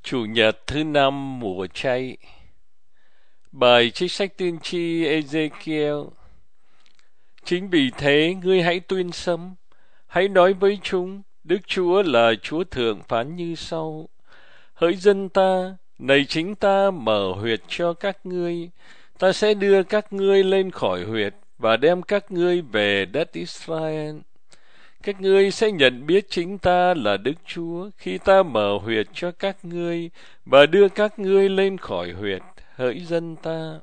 Chủ nhật thứ năm mùa chay. Bài trích sách tiên tri Ezekiel. Chính vì thế ngươi hãy tuyên xâm, hãy nói với chúng, Đức Chúa là Chúa thượng phán như sau: Hỡi dân ta, này chính ta mở huyệt cho các ngươi, ta sẽ đưa các ngươi lên khỏi huyệt và đem các ngươi về đất Israel. Các ngươi sẽ nhận biết chính ta là Đức Chúa khi ta mở huyệt cho các ngươi và đưa các ngươi lên khỏi huyệt, hỡi dân ta.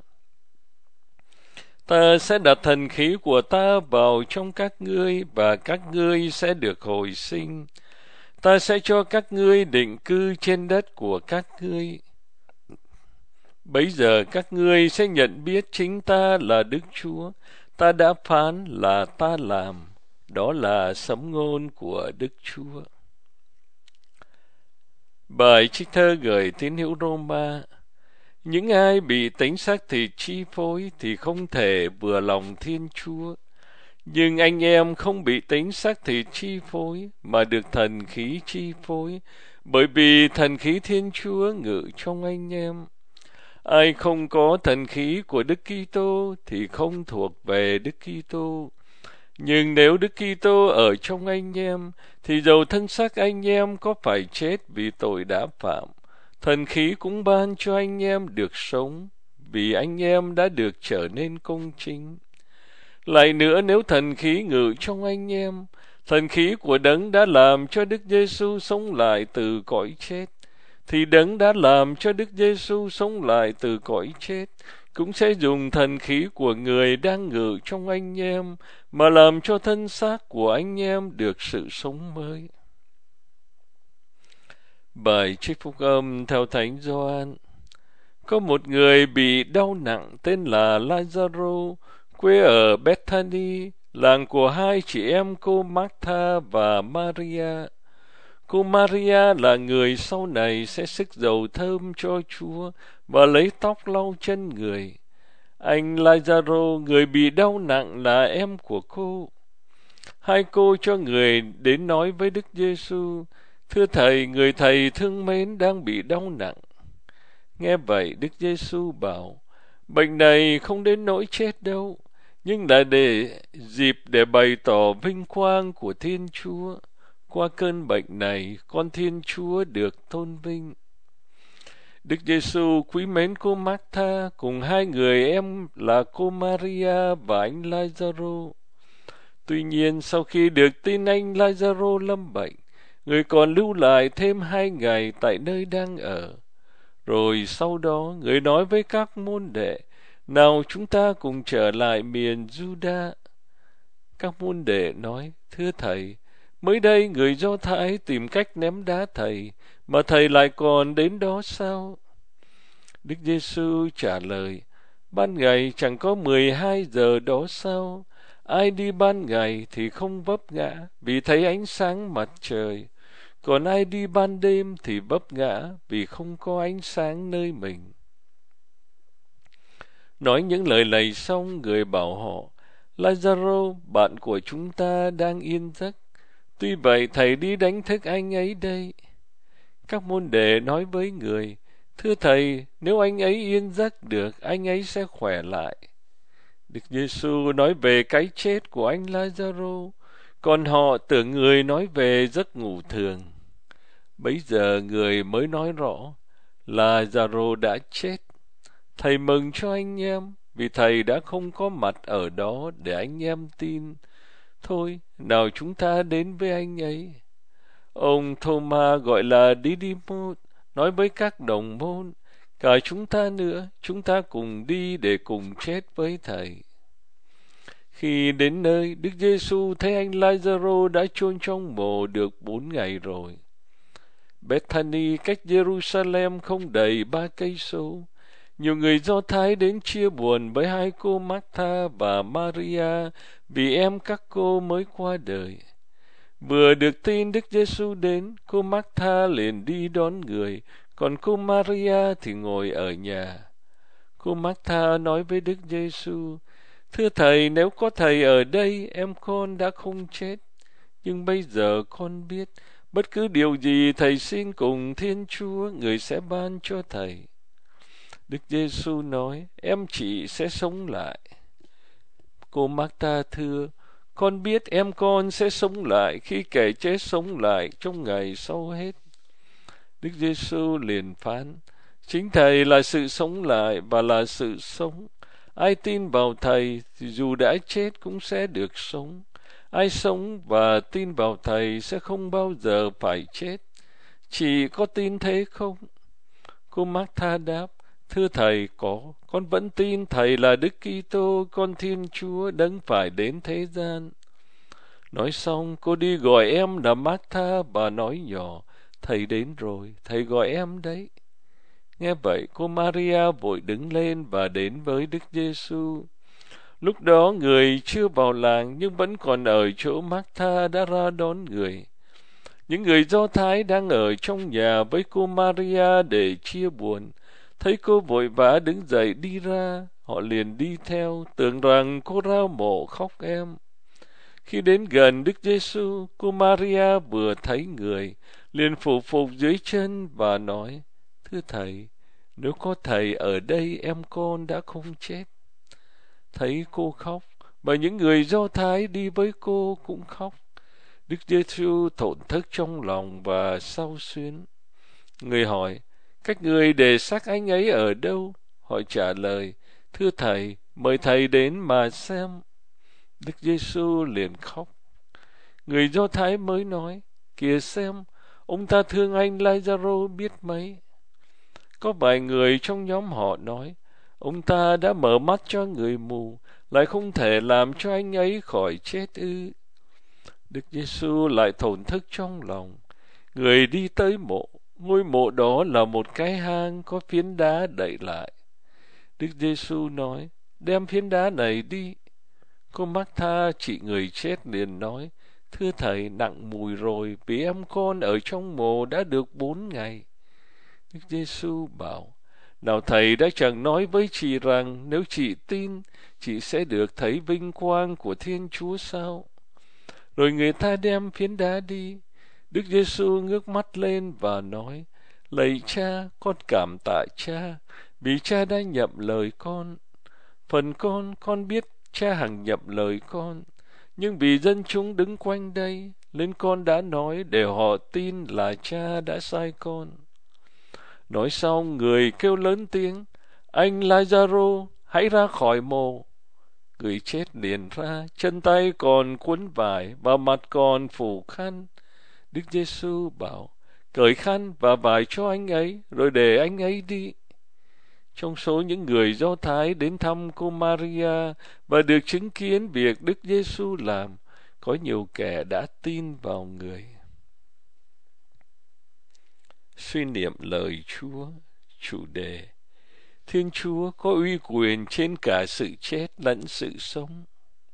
Ta sẽ đặt thần khí của ta vào trong các ngươi và các ngươi sẽ được hồi sinh. Ta sẽ cho các ngươi định cư trên đất của các ngươi. Bấy giờ các ngươi sẽ nhận biết chính ta là Đức Chúa. Ta đã phán là ta làm. Đó là sấm ngôn của Đức Chúa. Bài trích thơ gửi tín hữu Roma. Những ai bị tính xác thịt chi phối thì không thể vừa lòng Thiên Chúa. Nhưng anh em không bị tính xác thịt chi phối mà được thần khí chi phối, bởi vì thần khí Thiên Chúa ngự trong anh em. Ai không có thần khí của Đức Kitô thì không thuộc về Đức Kitô. Nhưng nếu Đức Kitô ở trong anh em, thì dầu thân xác anh em có phải chết vì tội đã phạm, thần khí cũng ban cho anh em được sống, vì anh em đã được trở nên công chính. Lại nữa, nếu thần khí ngự trong anh em, thần khí của Đấng đã làm cho Đức Giêsu sống lại từ cõi chết, thì Đấng đã làm cho Đức Giêsu sống lại từ cõi chết cũng sẽ dùng thần khí của người đang ngự trong anh em mà làm cho thân xác của anh em được sự sống mới. Bài trích phúc âm theo Thánh Gioan. Có một người bị đau nặng tên là Lazaro, quê ở Bethany, làng của hai chị em cô Martha và Maria. Cô Maria là người sau này sẽ xức dầu thơm cho Chúa và lấy tóc lau chân người. Anh Lazaro, người bị đau nặng, là em của cô. Hai cô cho người đến nói với Đức Giêsu: Thưa Thầy, người Thầy thương mến đang bị đau nặng. Nghe vậy, Đức Giêsu bảo: Bệnh này không đến nỗi chết đâu, nhưng là dịp để bày tỏ vinh quang của Thiên Chúa. Qua cơn bệnh này, con Thiên Chúa được tôn vinh. Đức Giêsu quý mến cô Martha cùng hai người em là cô Maria và anh Lazaro. Tuy nhiên, sau khi được tin anh Lazaro lâm bệnh, người còn lưu lại thêm 2 ngày tại nơi đang ở. Rồi sau đó, người nói với các môn đệ: Nào chúng ta cùng trở lại miền Juda. Các môn đệ nói: Thưa Thầy, mới đây người Do Thái tìm cách ném đá Thầy, mà Thầy lại còn đến đó sao? Đức Giêsu trả lời: Ban ngày chẳng có 12 giờ đó sao? Ai đi ban ngày thì không vấp ngã vì thấy ánh sáng mặt trời, còn ai đi ban đêm thì vấp ngã vì không có ánh sáng nơi mình. Nói những lời này xong, người bảo họ: Lazaro, bạn của chúng ta đang yên giấc, tuy vậy Thầy đi đánh thức anh ấy đây. Các môn đệ nói với người: Thưa Thầy, nếu anh ấy yên giấc được, anh ấy sẽ khỏe lại. Đức Giêsu nói về cái chết của anh Lazaro, còn họ tưởng người nói về giấc ngủ thường. Bấy giờ người mới nói rõ: Lazaro đã chết. Thầy mừng cho anh em, vì Thầy đã không có mặt ở đó để anh em tin. Thôi, nào chúng ta đến với anh ấy. Ông Thôma, gọi là Didymus, nói với các đồng môn: Cả chúng ta nữa, chúng ta cùng đi để cùng chết với Thầy. Khi đến nơi, Đức Giêsu thấy anh Lazaro đã chôn trong mồ được 4 ngày rồi. Bethany cách Jerusalem không đầy 3 cây số. Nhiều người Do Thái đến chia buồn với hai cô Martha và Maria vì em các cô mới qua đời. Vừa được tin Đức Giêsu đến, cô Martha liền đi đón người, còn cô Maria thì ngồi ở nhà. Cô Martha nói với Đức Giêsu: Thưa Thầy, nếu có Thầy ở đây, em con đã không chết. Nhưng bây giờ con biết, Bất cứ điều gì thầy xin cùng Thiên Chúa, người sẽ ban cho thầy. Đức Giêsu nói, em chị sẽ sống lại. Cô Martha thưa, con biết em con sẽ sống lại khi kẻ chết sống lại trong ngày sau hết. Đức Giêsu liền phán, chính thầy là sự sống lại và là sự sống. Ai tin vào thầy thì dù đã chết cũng sẽ được sống. Ai sống và tin vào thầy sẽ không bao giờ phải chết. Chị có tin thế không? Cô Martha đáp, thưa thầy, con vẫn tin thầy là Đức Kitô, con Thiên Chúa đấng phải đến thế gian. Nói xong, cô đi gọi em là Martha và nói nhỏ, thầy đến rồi, thầy gọi em đấy. Nghe vậy, cô Maria vội đứng lên và đến với Đức Giêsu. Lúc đó người chưa vào làng nhưng vẫn còn ở chỗ Martha đã ra đón người. Những người Do Thái đang ở trong nhà với cô Maria để chia buồn. Thấy cô vội vã đứng dậy đi ra, họ liền đi theo, tưởng rằng cô rao mộ khóc em. Khi đến gần Đức Giêsu, cô Maria vừa thấy người, liền phủ phục dưới chân và nói, thưa thầy, nếu có thầy ở đây em con đã không chết. Thấy cô khóc, và những người Do Thái đi với cô cũng khóc. Đức Giêsu thổn thức trong lòng và xao xuyến. Người hỏi, các người để xác anh ấy ở đâu? Họ trả lời, thưa thầy, mời thầy đến mà xem. Đức Giêsu liền khóc. Người Do Thái mới nói, kìa xem, ông ta thương anh Lazaro biết mấy. Có vài người trong nhóm họ nói, ông ta đã mở mắt cho người mù, lại không thể làm cho anh ấy khỏi chết ư? Đức Giêsu lại thổn thức trong lòng. Người đi tới mộ, ngôi mộ đó là một cái hang có phiến đá đậy lại. Đức Giêsu nói, đem phiến đá này đi. Cô Martha chị người chết liền nói, thưa thầy, nặng mùi rồi, vì em con ở trong mộ đã được 4 ngày. Đức Giêsu bảo, nào thầy đã chẳng nói với chị rằng nếu chị tin, chị sẽ được thấy vinh quang của Thiên Chúa sao? Rồi người ta đem phiến đá đi. Đức Giêsu ngước mắt lên và nói, lạy Cha, con cảm tạ Cha, vì Cha đã nhậm lời con. Phần con biết Cha hằng nhậm lời con, nhưng vì dân chúng đứng quanh đây, nên con đã nói để họ tin là Cha đã sai con. Nói xong, người kêu lớn tiếng, anh Lazaro, hãy ra khỏi mồ. Người chết liền ra, chân tay còn cuốn vải và mặt còn phủ khăn. Đức Giêsu bảo, cởi khăn và vải cho anh ấy, rồi để anh ấy đi. Trong số những người Do Thái đến thăm cô Maria và được chứng kiến việc Đức Giêsu làm, có nhiều kẻ đã tin vào người. Suy niệm lời Chúa. Chủ đề: Thiên Chúa có uy quyền trên cả sự chết lẫn sự sống.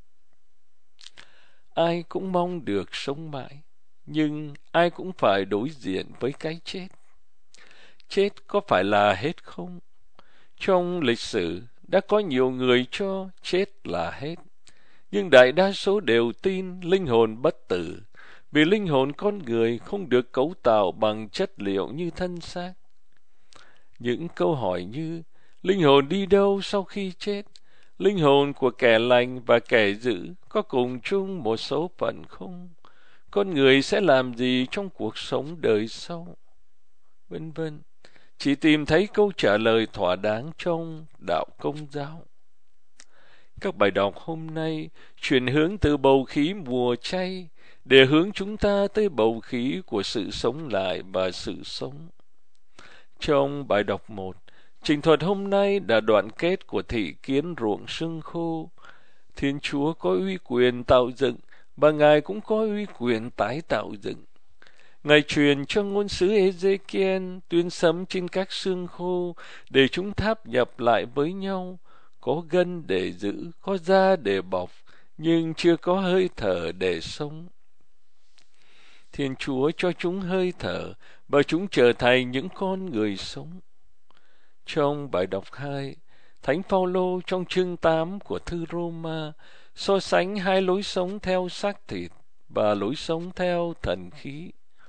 Ai cũng mong được sống mãi, nhưng ai cũng phải đối diện với cái chết. Chết có phải là hết không? Trong lịch sử đã có nhiều người cho chết là hết, nhưng đại đa số đều tin linh hồn bất tử, vì linh hồn con người không được cấu tạo bằng chất liệu như thân xác. Những câu hỏi như linh hồn đi đâu sau khi chết, linh hồn của kẻ lành và kẻ dữ có cùng chung một số phận không, con người sẽ làm gì trong cuộc sống đời sau, vân vân, chỉ tìm thấy câu trả lời thỏa đáng trong đạo Công giáo. Các bài đọc hôm nay chuyển hướng từ bầu khí mùa chay để hướng chúng ta tới bầu khí của sự sống lại và sự sống. Trong bài đọc 1, trình thuật hôm nay là đoạn kết của thị kiến ruộng sương khô. Thiên Chúa có uy quyền tạo dựng và Ngài cũng có uy quyền tái tạo dựng. Ngài truyền cho ngôn sứ Ê-dê-ki-en tuyên sấm trên các xương khô để chúng tháp nhập lại với nhau, có gân để giữ, có da để bọc, nhưng chưa có hơi thở để sống. Thiên Chúa cho chúng hơi thở và chúng trở thành những con người sống. Trong bài đọc 2, Thánh Phaolô trong chương 8 của thư Roma so sánh hai lối sống theo xác thịt và lối sống theo thần khí.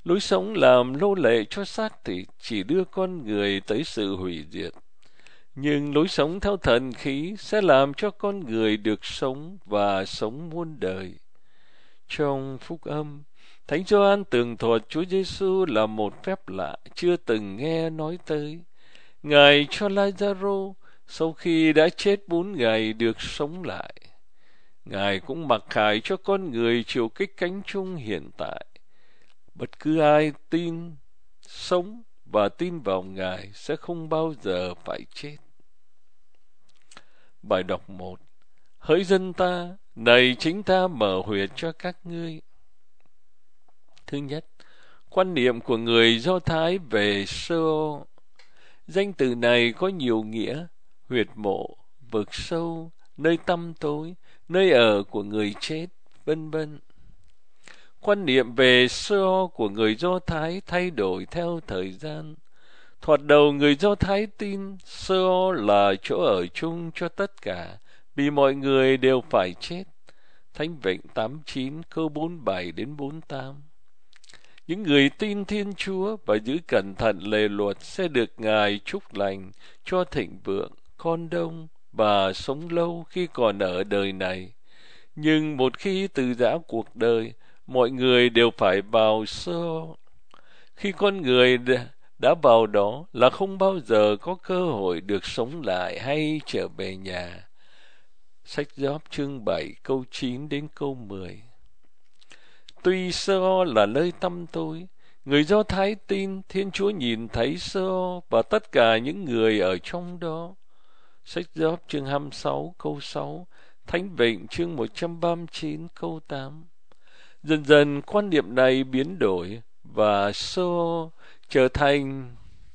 Lối sống làm nô lệ cho xác thịt chỉ đưa con người tới sự hủy diệt. Nhưng lối sống theo thần khí sẽ làm cho con người được sống và sống muôn đời. Trong phúc âm, Thánh Gioan tường thuật Chúa Giêsu là một phép lạ chưa từng nghe nói tới. Ngài cho Lazaro sau khi đã chết 4 ngày được sống lại. Ngài cũng mặc khải cho con người chịu kích cánh chung hiện tại. Bất cứ ai tin, sống và tin vào Ngài sẽ không bao giờ phải chết. Bài đọc 1. Hỡi dân ta, này chính ta mở huyệt cho các ngươi. Thứ nhất, quan niệm của người Do Thái về Sheol. Danh từ này có nhiều nghĩa: huyệt mộ, vực sâu, nơi tăm tối, nơi ở của người chết, vân vân. Quan niệm về Sheol của người Do Thái thay đổi theo thời gian. Thoạt đầu người Do Thái tin Sheol là chỗ ở chung cho tất cả, vì mọi người đều phải chết. Thánh Vịnh 89 câu 47 đến 48. Những người tin Thiên Chúa và giữ cẩn thận lề luật sẽ được Ngài chúc lành, cho thịnh vượng, con đông và sống lâu khi còn ở đời này. Nhưng một khi từ giã cuộc đời, mọi người đều phải vào Sheol. Khi con người đã vào đó là không bao giờ có cơ hội được sống lại hay trở về nhà. Sách Gióp chương 7 câu 9 đến câu 10. Tuy Sheol là nơi tăm tối, người Do Thái tin Thiên Chúa nhìn thấy Sheol và tất cả những người ở trong đó. Sách Gióp chương 26 câu 6, Thánh Vịnh chương 139 câu 8. Dần dần quan niệm này biến đổi và Sheol trở thành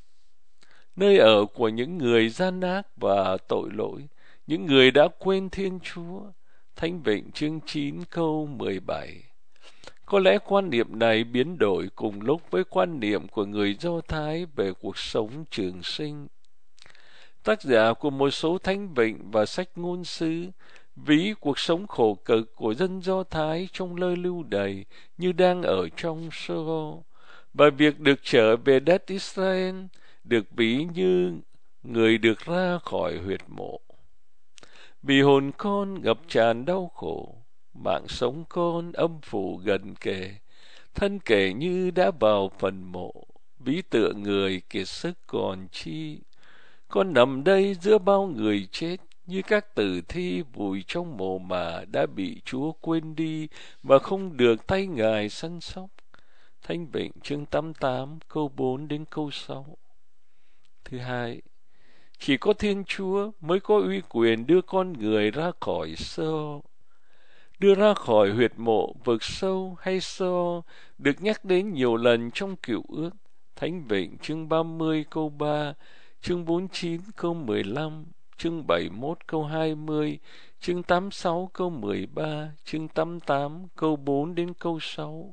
nơi ở của những người gian ác và tội lỗi, những người đã quên Thiên Chúa. Thánh Vịnh chương 9 câu 17. Có lẽ quan niệm này biến đổi cùng lúc với quan niệm của người Do Thái về cuộc sống trường sinh. Tác giả của một số Thánh Vịnh và sách ngôn sứ ví cuộc sống khổ cực của dân Do Thái trong nơi lưu đày như đang ở trong Sheol, và việc được trở về đất Israel được ví như người được ra khỏi huyệt mộ. Vì hồn con ngập tràn đau khổ, mạng sống con âm phủ gần kề, thân kể như đã vào phần mộ, ví tựa người kiệt sức còn chi. Con nằm đây giữa bao người chết, như các tử thi vùi trong mồ mả đã bị Chúa quên đi và không được tay Ngài săn sóc. Thánh Vịnh chương 88 câu 4 đến câu 6. Thứ hai, chỉ có Thiên Chúa mới có uy quyền đưa con người ra khỏi Sheol. Đưa ra khỏi huyệt mộ, vực sâu hay Sheol được nhắc đến nhiều lần trong Cựu Ước. Thánh Vịnh chương 30 câu 3, chương 49 câu 15, chương 71 câu 20, chương 86 câu 13, chương 88 câu 4 đến câu 6.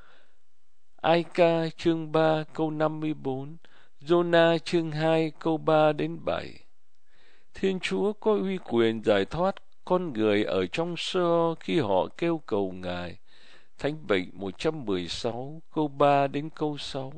Ai Ca chương 3 câu 54, Giô-na chương 2 câu 3 đến 7. Thiên Chúa có uy quyền giải thoát con người ở trong Sheol khi họ kêu cầu Ngài. Thánh Vịnh 116 câu 3 đến câu 6.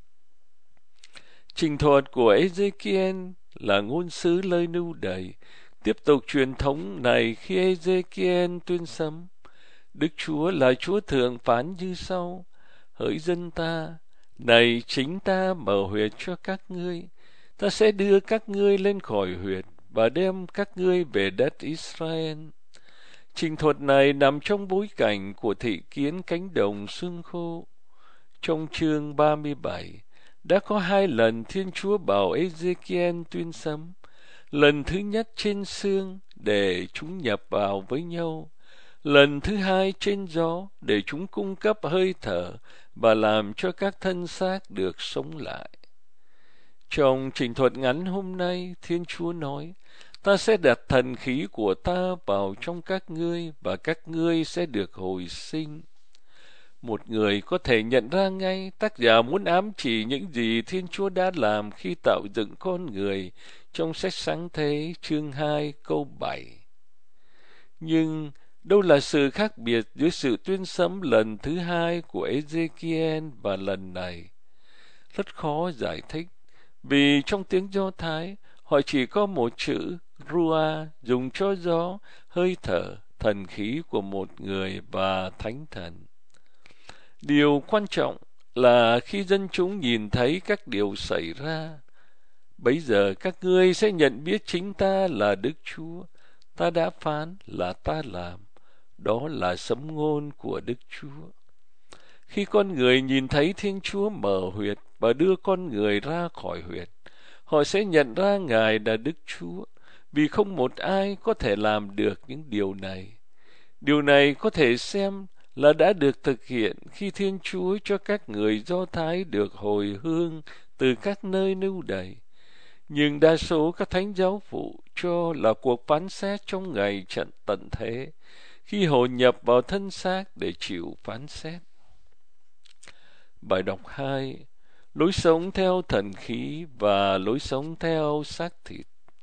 Trình thuật của Ê-dê-ki-en là ngôn sứ lời lưu đày, tiếp tục truyền thống này khi Ê-dê-ki-en tuyên sấm: Đức Chúa là Chúa thượng phán như sau: Hỡi dân ta, này chính ta mở huyệt cho các ngươi, ta sẽ đưa các ngươi lên khỏi huyệt và đem các ngươi về đất Israel. Trình thuật này nằm trong bối cảnh của thị kiến cánh đồng xương khô. Trong chương 37, đã có 2 lần Thiên Chúa bảo Ê-dê-ki-en tuyên sấm. Lần thứ nhất trên sương để chúng nhập vào với nhau, lần thứ hai trên gió để chúng cung cấp hơi thở và làm cho các thân xác được sống lại. Trong trình thuật ngắn hôm nay, Thiên Chúa nói: Ta sẽ đặt thần khí của ta vào trong các ngươi và các ngươi sẽ được hồi sinh. Một người có thể nhận ra ngay tác giả muốn ám chỉ những gì Thiên Chúa đã làm khi tạo dựng con người trong sách Sáng Thế chương 2 câu 7. Nhưng Đâu là sự khác biệt giữa sự tuyên sấm lần thứ hai của Ezekiel và lần này? Rất khó giải thích, vì trong tiếng Do Thái, họ chỉ có một chữ Ruah dùng cho gió, hơi thở, thần khí của một người và thánh thần. Điều quan trọng là khi dân chúng nhìn thấy các điều xảy ra, bấy giờ các ngươi sẽ nhận biết chính ta là Đức Chúa. Ta đã phán là ta làm. Đó là sấm ngôn của Đức Chúa. Khi con người nhìn thấy Thiên Chúa mở huyệt và đưa con người ra khỏi huyệt, họ sẽ nhận ra Ngài là Đức Chúa, vì không một ai có thể làm được những điều này. Điều này có thể xem là đã được thực hiện khi Thiên Chúa cho các người Do Thái được hồi hương từ các nơi lưu đày. Nhưng đa số các thánh giáo phụ cho là cuộc phán xét trong ngày trận tận thế, khi hồn nhập vào thân xác để chịu phán xét. Bài đọc 2. Lối sống theo thần khí và lối sống theo xác thịt.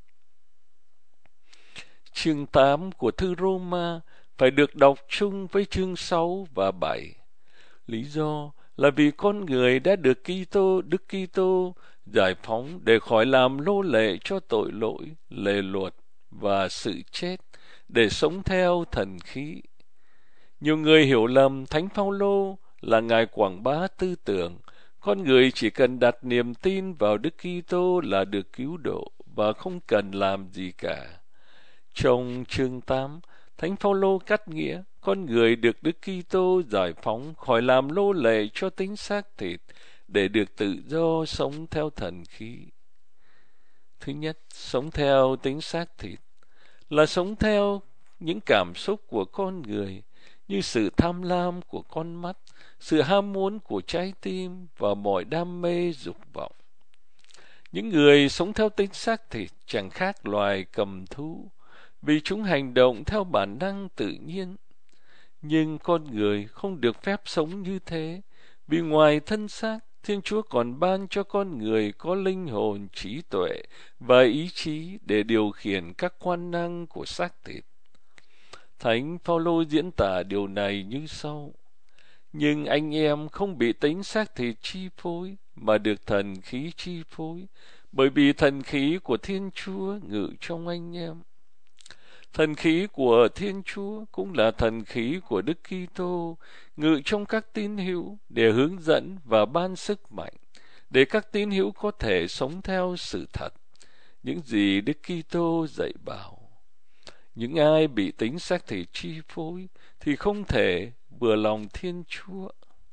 Chương 8 của thư Roma phải được đọc chung với chương 6 và 7. Lý do là vì con người đã được Đức Kitô giải phóng để khỏi làm nô lệ cho tội lỗi, lề luật và sự chết, để sống theo thần khí. Nhiều người hiểu lầm Thánh Phaolô là ngài quảng bá tư tưởng con người chỉ cần đặt niềm tin vào Đức Kitô là được cứu độ và không cần làm gì cả. Trong chương 8, Thánh Phaolô cắt nghĩa con người được Đức Kitô giải phóng khỏi làm nô lệ cho tính xác thịt để được tự do sống theo thần khí. Thứ nhất, sống theo tính xác thịt là sống theo những cảm xúc của con người, như sự tham lam của con mắt, sự ham muốn của trái tim và mọi đam mê dục vọng. Những người sống theo tính xác thịt chẳng khác loài cầm thú, vì chúng hành động theo bản năng tự nhiên. Nhưng con người không được phép sống như thế, vì ngoài thân xác, Thiên Chúa còn ban cho con người có linh hồn, trí tuệ và ý chí để điều khiển các quan năng của xác thịt. Thánh Phaolô diễn tả điều này như sau: nhưng anh em không bị tính xác thịt chi phối, mà được thần khí chi phối, bởi vì thần khí của Thiên Chúa ngự trong anh em. Thần khí của Thiên Chúa cũng là thần khí của Đức Kitô, ngự trong các tín hữu để hướng dẫn và ban sức mạnh, để các tín hữu có thể sống theo sự thật, những gì Đức Kitô dạy bảo. Những ai bị tính xác thịt chi phối thì không thể vừa lòng Thiên Chúa.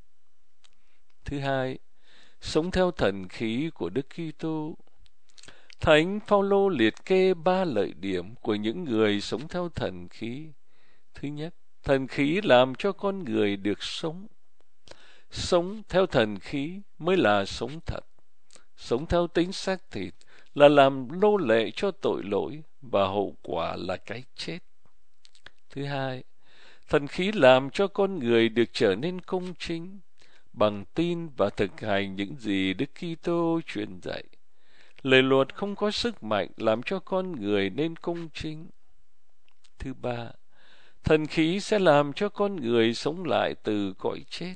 Thứ hai, sống theo thần khí của Đức Kitô. Thánh Phaolô liệt kê 3 lợi điểm của những người sống theo thần khí. Thứ nhất, thần khí làm cho con người được sống. Sống theo thần khí mới là sống thật. Sống theo tính xác thịt là làm nô lệ cho tội lỗi và hậu quả là cái chết. Thứ hai, thần khí làm cho con người được trở nên công chính bằng tin và thực hành những gì Đức Kitô truyền dạy. Lề luật không có sức mạnh làm cho con người nên công chính. Thứ ba, thần khí sẽ làm cho con người sống lại từ cõi chết.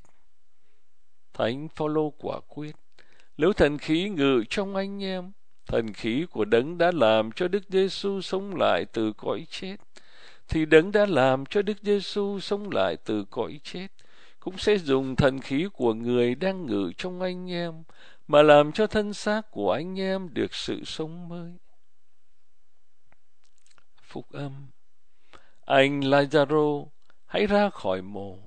Thánh Phaolô quả quyết, nếu thần khí ngự trong anh em, thần khí của Đấng đã làm cho Đức Giêsu sống lại từ cõi chết, thì Đấng đã làm cho Đức Giêsu sống lại từ cõi chết cũng sẽ dùng thần khí của người đang ngự trong anh em mà làm cho thân xác của anh em được sự sống mới. Phúc âm: anh Lazaro, hãy ra khỏi mồ.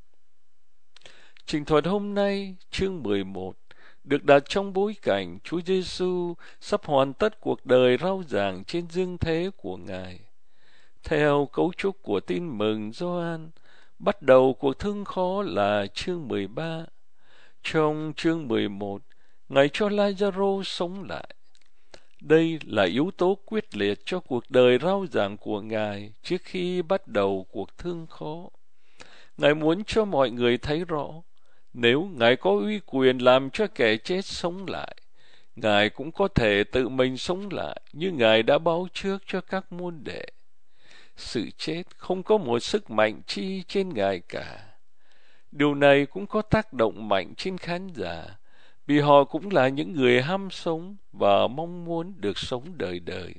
Trình thuật hôm nay, chương 11, được đặt trong bối cảnh Chúa Giêsu sắp hoàn tất cuộc đời rao giảng trên dương thế của Ngài. Theo cấu trúc của tin mừng Gioan, bắt đầu cuộc thương khó là chương 13. Trong chương 11, Ngài cho Lazaro sống lại. Đây là yếu tố quyết liệt cho cuộc đời rao giảng của Ngài trước khi bắt đầu cuộc thương khó. Ngài muốn cho mọi người thấy rõ, nếu Ngài có uy quyền làm cho kẻ chết sống lại, Ngài cũng có thể tự mình sống lại như Ngài đã báo trước cho các môn đệ. Sự chết không có một sức mạnh chi trên Ngài cả. Điều này cũng có tác động mạnh trên khán giả, vì họ cũng là những người ham sống và mong muốn được sống đời đời.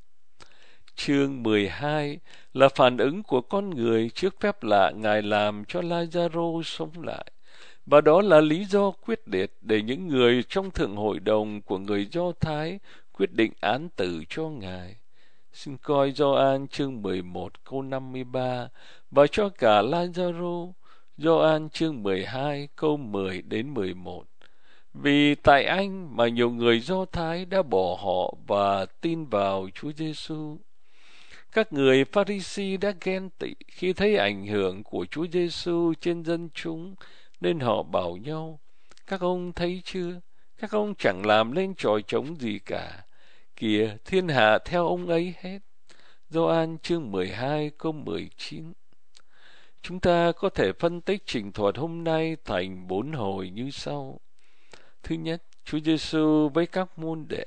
Chương 12 là phản ứng của con người trước phép lạ Ngài làm cho Lazaro sống lại, và đó là lý do quyết liệt để những người trong thượng hội đồng của người Do Thái quyết định án tử cho Ngài. Xin coi Gioan chương 11 câu 53 và cho cả Lazaro, Gioan chương 12 câu 10 đến 11. Vì tại anh mà nhiều người Do Thái đã bỏ họ và tin vào Chúa Giêsu. Các người Pha-ri-si đã ghen tị khi thấy ảnh hưởng của Chúa Giêsu trên dân chúng, nên họ bảo nhau: các ông thấy chưa, các ông chẳng làm nên trò trống gì cả. Kìa, thiên hạ theo ông ấy hết. Gioan chương 12 câu 19. Chúng ta có thể phân tích trình thuật hôm nay thành 4 hồi như sau. Thứ nhất, Chúa Giêsu với các môn đệ.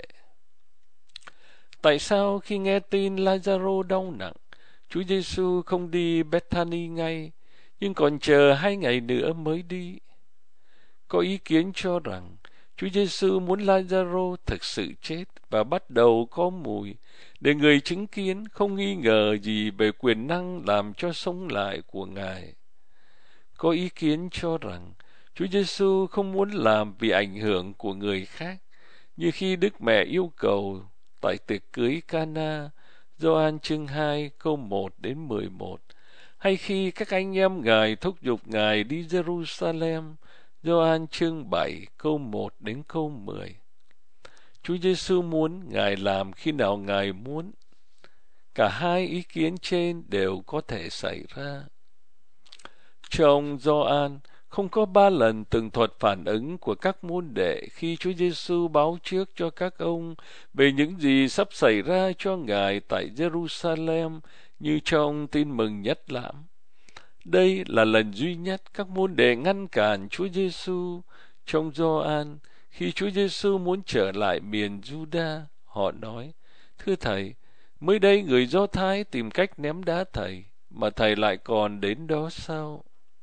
Tại sao khi nghe tin Lazaro đau nặng, Chúa Giêsu không đi Bethany ngay, nhưng còn chờ 2 ngày nữa mới đi? Có ý kiến cho rằng Chúa Giêsu muốn Lazaro thực sự chết và bắt đầu có mùi, để người chứng kiến không nghi ngờ gì về quyền năng làm cho sống lại của Ngài. Có ý kiến cho rằng Chúa Giêsu không muốn làm vì ảnh hưởng của người khác, như khi Đức Mẹ yêu cầu tại tiệc cưới Cana, Gioan chương 2 câu 1 đến 11, hay khi các anh em Ngài thúc giục Ngài đi Jerusalem, Gioan chương 7 câu 1 đến câu 10. Chúa Giêsu muốn Ngài làm khi nào Ngài muốn. Cả hai ý kiến trên đều có thể xảy ra. Trong Gioan không có 3 lần tường thuật phản ứng của các môn đệ khi Chúa Giêsu báo trước cho các ông về những gì sắp xảy ra cho Ngài tại Jerusalem như trong Tin mừng Nhất Lãm. Đây là lần duy nhất các môn đệ ngăn cản Chúa Giêsu. Trong Gioan, khi Chúa Giêsu muốn trở lại miền Juda, họ nói: thưa Thầy, mới đây người Do Thái tìm cách ném đá Thầy, mà Thầy lại còn đến đó sao?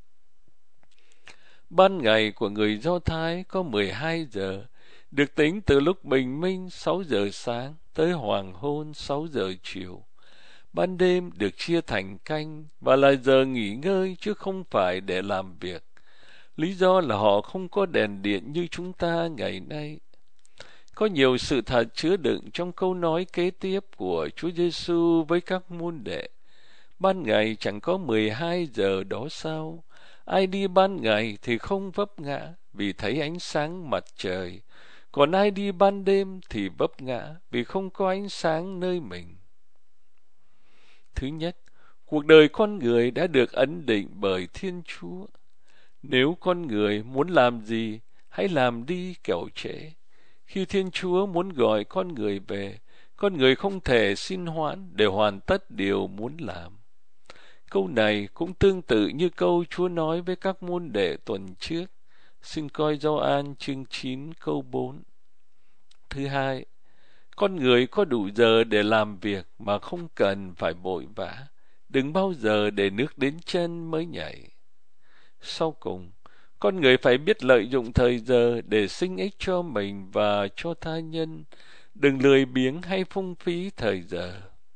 Ban ngày của người Do Thái có 12 giờ, được tính từ lúc bình minh 6 giờ sáng tới hoàng hôn 6 giờ chiều. Ban đêm được chia thành canh và là giờ nghỉ ngơi chứ không phải để làm việc. Lý do là họ không có đèn điện như chúng ta ngày nay. Có nhiều sự thật chứa đựng trong câu nói kế tiếp của Chúa Giêsu với các môn đệ. Ban ngày chẳng có 12 giờ đó sao? Ai đi ban ngày thì không vấp ngã vì thấy ánh sáng mặt trời, còn ai đi ban đêm thì vấp ngã vì không có ánh sáng nơi mình. Thứ nhất, cuộc đời con người đã được ấn định bởi Thiên Chúa. Nếu con người muốn làm gì, hãy làm đi kẻo trễ. Khi Thiên Chúa muốn gọi con người về, con người không thể xin hoãn để hoàn tất điều muốn làm. Câu này cũng tương tự như câu Chúa nói với các môn đệ tuần trước. Xin coi Gioan chương 9 câu 4. Thứ hai, con người có đủ giờ để làm việc mà không cần phải vội vã. Đừng bao giờ để nước đến chân mới nhảy. Sau cùng, con người phải biết lợi dụng thời giờ để sinh ích cho mình và cho tha nhân. Đừng lười biếng hay phung phí thời giờ.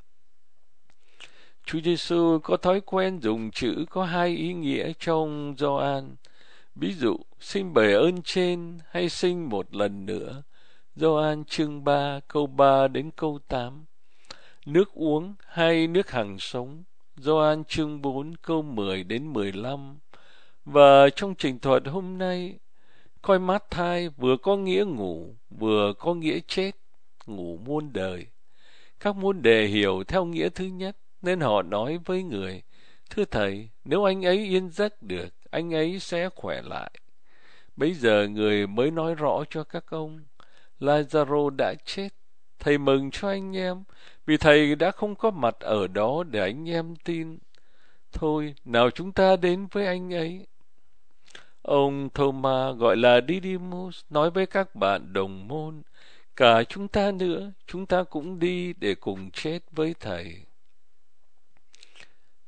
Chúa Giêsu có thói quen dùng chữ có 2 ý nghĩa trong Gioan. Ví dụ, xin bề ơn trên hay xin một lần nữa. Gioan chương 3 câu 3 đến câu 8. Nước uống hay nước hằng sống. Gioan chương 4 câu 10 đến 15. Và trong trình thuật hôm nay, coi mát thai vừa có nghĩa ngủ, vừa có nghĩa chết, ngủ muôn đời. Các môn đệ hiểu theo nghĩa thứ nhất, nên họ nói với người: thưa Thầy, nếu anh ấy yên giấc được, anh ấy sẽ khỏe lại. Bấy giờ người mới nói rõ cho các ông: Lazaro đã chết. Thầy mừng cho anh em, vì Thầy đã không có mặt ở đó để anh em tin. Thôi, nào chúng ta đến với anh ấy. Ông Thomas, gọi là Didymus, nói với các bạn đồng môn: cả chúng ta nữa, chúng ta cũng đi để cùng chết với Thầy.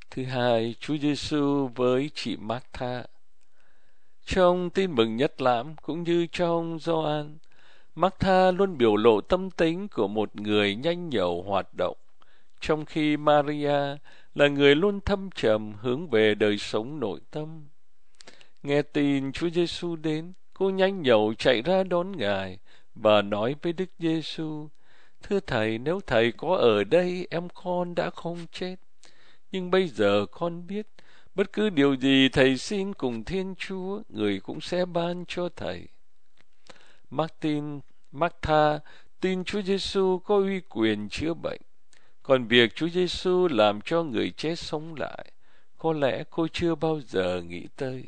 Thứ hai, Chúa Giêsu với chị Martha. Trong Tin Mừng Nhất Lãm cũng như trong Gioan, Martha luôn biểu lộ tâm tính của một người nhanh nhẩu hoạt động, trong khi Maria là người luôn thâm trầm hướng về đời sống nội tâm. Nghe tin Chúa Giêsu đến, cô nhanh nhẩu chạy ra đón Ngài và nói với Đức Giêsu: "Thưa Thầy, nếu Thầy có ở đây, em con đã không chết. Nhưng bây giờ con biết, bất cứ điều gì Thầy xin cùng Thiên Chúa, Người cũng sẽ ban cho Thầy." Martha tin Chúa Giêsu có uy quyền chữa bệnh, còn việc Chúa Giêsu làm cho người chết sống lại, có lẽ cô chưa bao giờ nghĩ tới.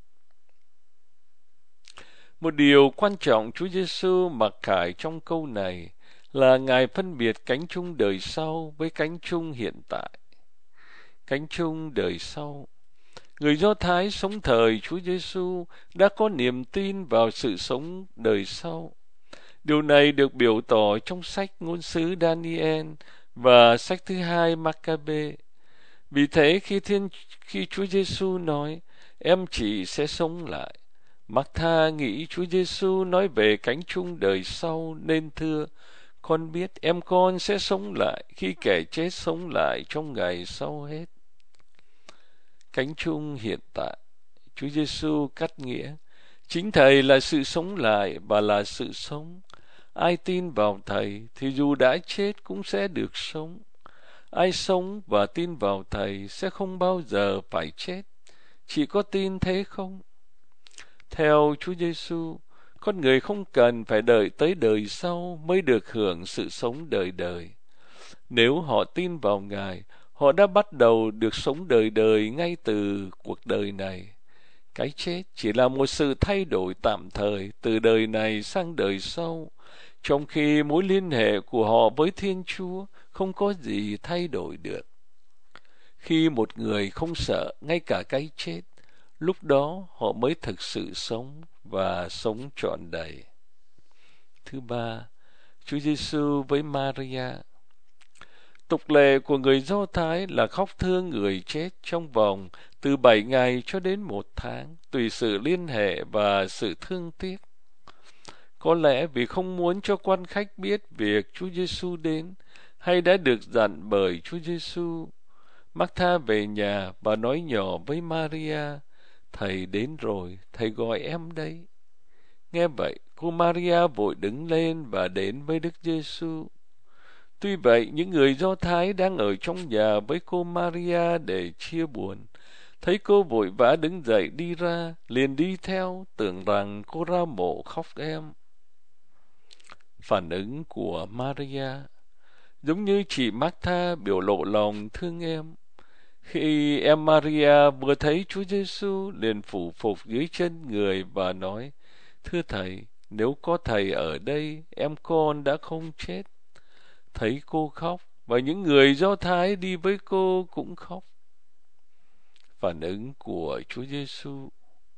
Một điều quan trọng Chúa Giêsu mặc khải trong câu này là Ngài phân biệt cánh chung đời sau với cánh chung hiện tại. Cánh chung đời sau, người Do Thái sống thời Chúa Giêsu đã có niềm tin vào sự sống đời sau. Điều này được biểu tỏ trong sách ngôn sứ Daniel và sách thứ hai Maccabe. Vì thế khi Chúa Giêsu nói em chỉ sẽ sống lại, Martha nghĩ Chúa Giêsu nói về cánh chung đời sau nên thưa: "Con biết em con sẽ sống lại khi kẻ chết sống lại trong ngày sau hết." Cánh chung hiện tại, Chúa Giêsu cắt nghĩa: chính Thầy là sự sống lại và là sự sống. Ai tin vào Thầy thì dù đã chết cũng sẽ được sống. Ai sống và tin vào Thầy sẽ không bao giờ phải chết. Chỉ có tin thế không? Theo Chúa Giêsu, con người không cần phải đợi tới đời sau mới được hưởng sự sống đời đời. Nếu họ tin vào Ngài, họ đã bắt đầu được sống đời đời ngay từ cuộc đời này. Cái chết chỉ là một sự thay đổi tạm thời từ đời này sang đời sau, trong khi mối liên hệ của họ với Thiên Chúa không có gì thay đổi được. Khi một người không sợ ngay cả cái chết, lúc đó họ mới thực sự sống và sống trọn đầy. Thứ ba, Chúa Giêsu với Maria. Tục lệ của người Do Thái là khóc thương người chết trong vòng từ 7 ngày cho đến 1 tháng, tùy sự liên hệ và sự thương tiếc. Có lẽ vì không muốn cho quan khách biết việc Chúa Giêsu đến, hay đã được dặn bởi Chúa Giêsu, Martha về nhà và nói nhỏ với Maria: "Thầy đến rồi, Thầy gọi em đấy." Nghe vậy, cô Maria vội đứng lên và đến với Đức Giêsu. Tuy vậy, những người Do Thái đang ở trong nhà với cô Maria để chia buồn, thấy cô vội vã đứng dậy đi ra, liền đi theo, tưởng rằng cô ra mộ khóc em. Phản ứng của Maria giống như chị Martha biểu lộ lòng thương em. Khi em Maria vừa thấy Chúa Giêsu, liền phủ phục dưới chân người và nói: "Thưa Thầy, nếu có Thầy ở đây, em con đã không chết." Thấy cô khóc, và những người Do Thái đi với cô cũng khóc. Phản ứng của Chúa Giêsu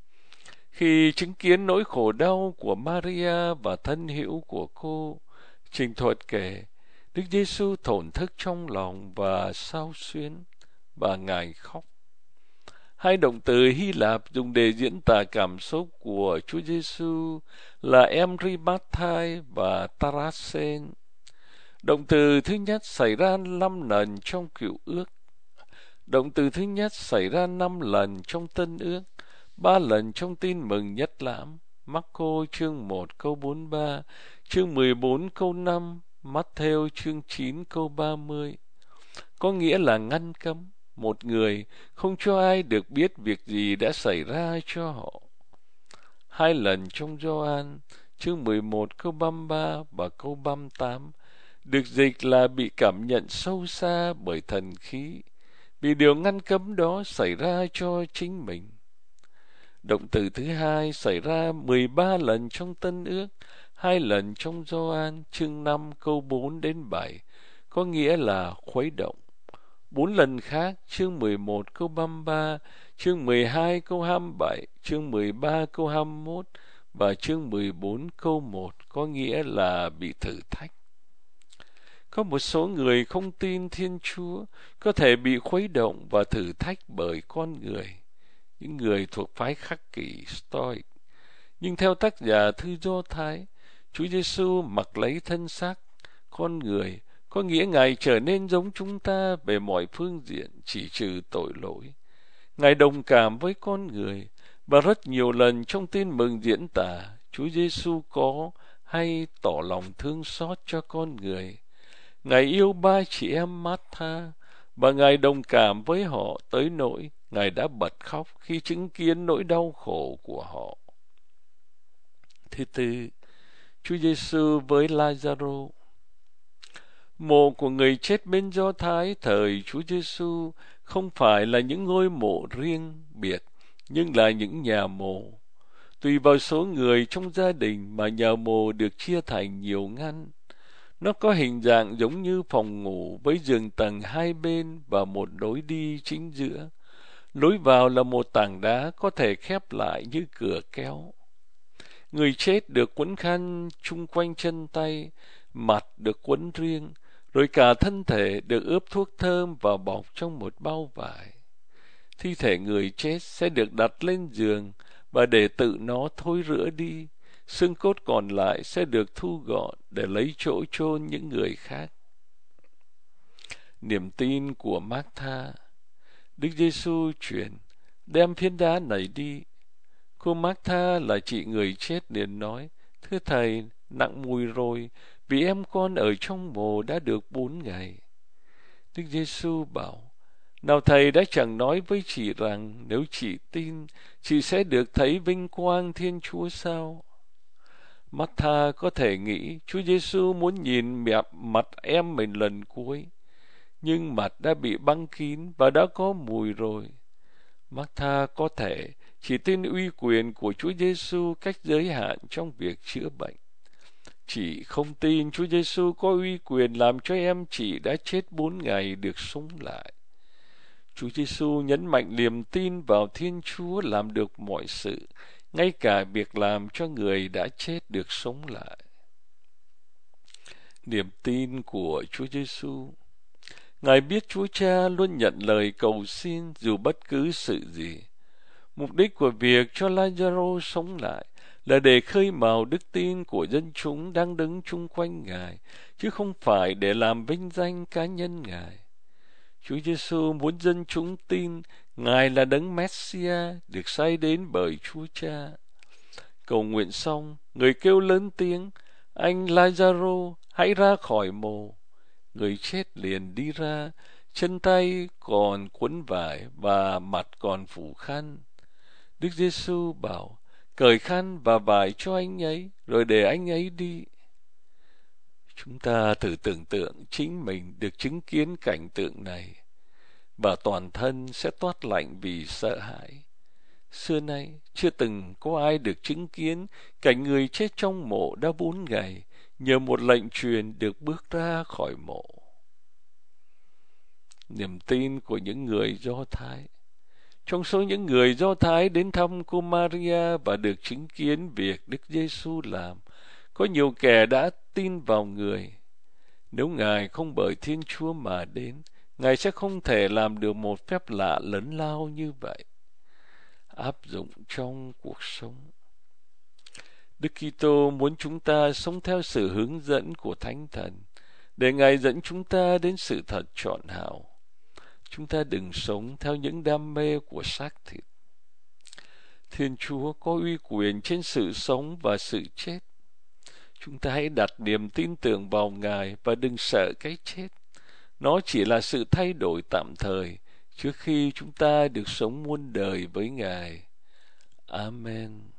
khi chứng kiến nỗi khổ đau của Maria và thân hữu của cô, trình thuật kể, Đức Giêsu thổn thức trong lòng và xao xuyến, và Ngài khóc. Hai động từ Hy Lạp dùng để diễn tả cảm xúc của Chúa Giêsu là emrimathai và tarasen. Động từ thứ nhất xảy ra 5 lần trong Cựu Ước. Động từ thứ nhất xảy ra 5 lần trong Tân Ước, 3 lần trong Tin Mừng Nhất Lãm, Marco chương 1 câu 43, chương 14 câu 5, Matthew chương 9 câu 30. Có nghĩa là ngăn cấm một người không cho ai được biết việc gì đã xảy ra cho họ. 2 lần trong Gioan chương 11 câu 33 và câu 38 được dịch là bị cảm nhận sâu xa bởi thần khí, vì điều ngăn cấm đó xảy ra cho chính mình. Động từ thứ hai xảy ra 13 lần trong Tân Ước, 2 lần trong Gioan chương 5 câu 4 đến 7, có nghĩa là khuấy động. 4 lần khác, chương 11 câu 33, chương 12 câu 27, chương 13 câu 21 và chương 14 câu 1, có nghĩa là bị thử thách. Có một số người không tin Thiên Chúa có thể bị khuấy động và thử thách bởi con người, những người thuộc phái khắc kỷ Stoic. Nhưng theo tác giả thư Do Thái, Chúa Giêsu mặc lấy thân xác con người, có nghĩa Ngài trở nên giống chúng ta về mọi phương diện, chỉ trừ tội lỗi. Ngài đồng cảm với con người, và rất nhiều lần trong Tin Mừng diễn tả, Chúa Giêsu có hay tỏ lòng thương xót cho con người. Ngài yêu ba chị em Martha, và Ngài đồng cảm với họ tới nỗi Ngài đã bật khóc khi chứng kiến nỗi đau khổ của họ. Thứ tư, Chúa Giêsu với Lazaro. Mộ của người chết bên Do Thái thời Chúa Giêsu không phải là những ngôi mộ riêng biệt, nhưng là những nhà mộ. Tùy vào số người trong gia đình mà nhà mộ được chia thành nhiều ngăn. Nó có hình dạng giống như phòng ngủ với giường tầng hai bên và một lối đi chính giữa. Lối vào là một tảng đá có thể khép lại như cửa kéo. Người chết được quấn khăn chung quanh chân tay, mặt được quấn riêng, rồi cả thân thể được ướp thuốc thơm và bọc trong một bao vải. Thi thể người chết sẽ được đặt lên giường và để tự nó thối rữa đi. Xương cốt còn lại sẽ được thu gọn để lấy chỗ chôn những người khác. Niềm tin của Martha. Đức Giêsu truyền: đem phiến đá này đi. Cô Martha là chị người chết liền nói: thưa thầy, nặng mùi rồi, vì em con ở trong mồ đã được 4 ngày. Đức Giêsu bảo: nào thầy đã chẳng nói với chị rằng nếu chị tin, chị sẽ được thấy vinh quang Thiên Chúa sao? Martha có thể nghĩ Chúa Giêsu muốn nhìn mặt em mình lần cuối, nhưng mặt đã bị băng kín và đã có mùi rồi. Martha có thể chỉ tin uy quyền của Chúa Giêsu cách giới hạn trong việc chữa bệnh. Chị không tin Chúa Giêsu có uy quyền làm cho em chị đã chết 4 ngày được sống lại. Chúa Giêsu nhấn mạnh niềm tin vào Thiên Chúa làm được mọi sự, ngay cả việc làm cho người đã chết được sống lại. Niềm tin của Chúa Giêsu. Ngài biết Chúa Cha luôn nhận lời cầu xin dù bất cứ sự gì. Mục đích của việc cho Lazaro sống lại là để khơi mào đức tin của dân chúng đang đứng chung quanh Ngài, chứ không phải để làm vinh danh cá nhân Ngài. Chúa Giêsu muốn dân chúng tin Ngài là Đấng Messia được sai đến bởi Chúa Cha. Cầu nguyện xong, người kêu lớn tiếng: anh Lazaro, hãy ra khỏi mồ. Người chết liền đi ra, chân tay còn quấn vải và mặt còn phủ khăn. Đức Giêsu bảo: cởi khăn và vải cho anh ấy, rồi để anh ấy đi. Chúng ta thử tưởng tượng chính mình được chứng kiến cảnh tượng này, và toàn thân sẽ toát lạnh vì sợ hãi. Xưa nay chưa từng có ai được chứng kiến cảnh người chết trong mộ đã 4 ngày nhờ một lệnh truyền được bước ra khỏi mộ. Niềm tin của những người Do Thái. Trong số những người Do Thái đến thăm cô Maria và được chứng kiến việc Đức Giêsu làm, có nhiều kẻ đã tin vào Người. Nếu Ngài không bởi Thiên Chúa mà đến, Ngài sẽ không thể làm được một phép lạ lớn lao như vậy. Áp dụng trong cuộc sống. Đức Kitô muốn chúng ta sống theo sự hướng dẫn của Thánh Thần, để Ngài dẫn chúng ta đến sự thật trọn hảo. Chúng ta đừng sống theo những đam mê của xác thịt. Thiên Chúa có uy quyền trên sự sống và sự chết. Chúng ta hãy đặt niềm tin tưởng vào Ngài và đừng sợ cái chết. Nó chỉ là sự thay đổi tạm thời trước khi chúng ta được sống muôn đời với Ngài. Amen.